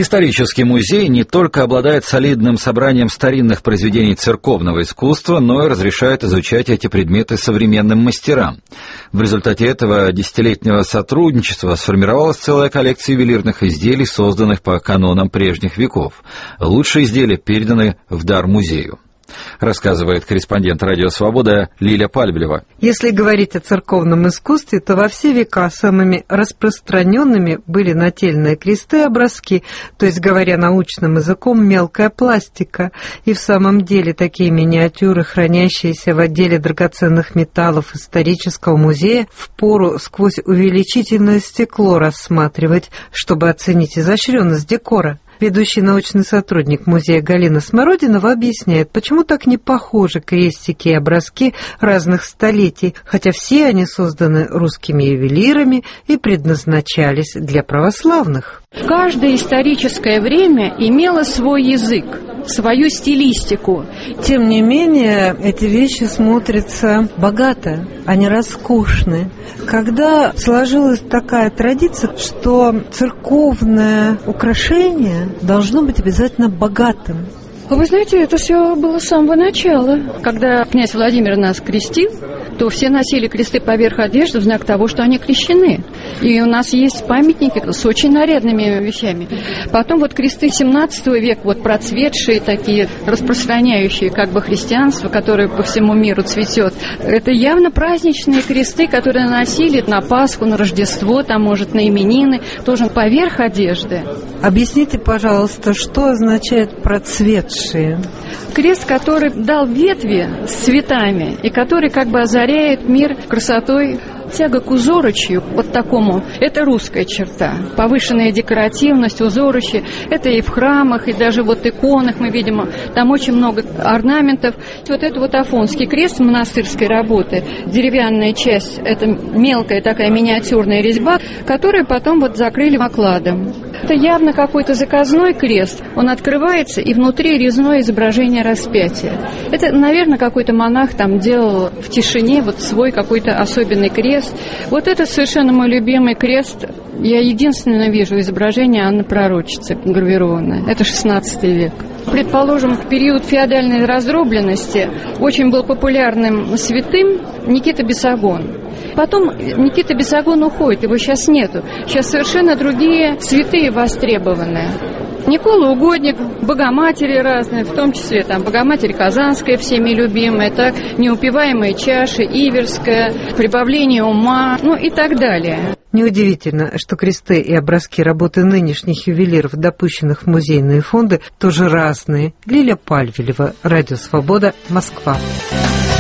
Исторический музей не только обладает солидным собранием старинных произведений церковного искусства, но и разрешает изучать эти предметы современным мастерам. В результате этого десятилетнего сотрудничества сформировалась целая коллекция ювелирных изделий, созданных по канонам прежних веков. Лучшие изделия переданы в дар музею, рассказывает корреспондент «Радио Свобода» Лиля Пальвелева. Если говорить о церковном искусстве, то во все века самыми распространенными были нательные кресты и образки, то есть, говоря научным языком, мелкая пластика. И в самом деле такие миниатюры, хранящиеся в отделе драгоценных металлов исторического музея, впору сквозь увеличительное стекло рассматривать, чтобы оценить изощренность декора. Ведущий научный сотрудник музея Галина Смородинова объясняет, почему так не похожи крестики и образки разных столетий, хотя все они созданы русскими ювелирами и предназначались для православных. Каждое историческое время имело свой язык, свою стилистику. Тем не менее, эти вещи смотрятся богато, они роскошны. Когда сложилась такая традиция, что церковное украшение должно быть обязательно богатым. Вы знаете, это все было с самого начала. Когда князь Владимир нас крестил, то все носили кресты поверх одежды в знак того, что они крещены. И у нас есть памятники с очень нарядными вещами. Потом вот кресты 17 века, вот процветшие такие, распространяющие как бы христианство, которое по всему миру цветет. Это явно праздничные кресты, которые носили на Пасху, на Рождество, там, может, на именины, тоже поверх одежды. Объясните, пожалуйста, что означает процветшие? Крест, который дал ветви с цветами и который как бы озаряет мир красотой. Тяга к узорочью, вот такому, это русская черта. Повышенная декоративность, узорочье, это и в храмах, и даже вот иконах мы видим, там очень много орнаментов. Вот это вот Афонский крест монастырской работы, деревянная часть, это мелкая такая миниатюрная резьба, которую потом вот закрыли окладом. Это явно какой-то заказной крест, он открывается, и внутри резное изображение распятия. Это, наверное, какой-то монах там делал в тишине вот свой какой-то особенный крест. Вот это совершенно мой любимый крест. Я единственное вижу изображение Анны Пророчицы гравированное. Это 16 век. Предположим, в период феодальной раздробленности очень был популярным святым Никита Бесогон. Потом Никита Бесогон уходит, его сейчас нету. Сейчас совершенно другие святые востребованные. Никола Угодник, Богоматери разные, в том числе там Богоматерь Казанская, всеми любимая, так, Неупиваемая чаша, Иверская, Прибавление ума, ну и так далее. Неудивительно, что кресты и образки работы нынешних ювелиров, допущенных в музейные фонды, тоже разные. Лиля Пальвелева, Радио Свобода, Москва.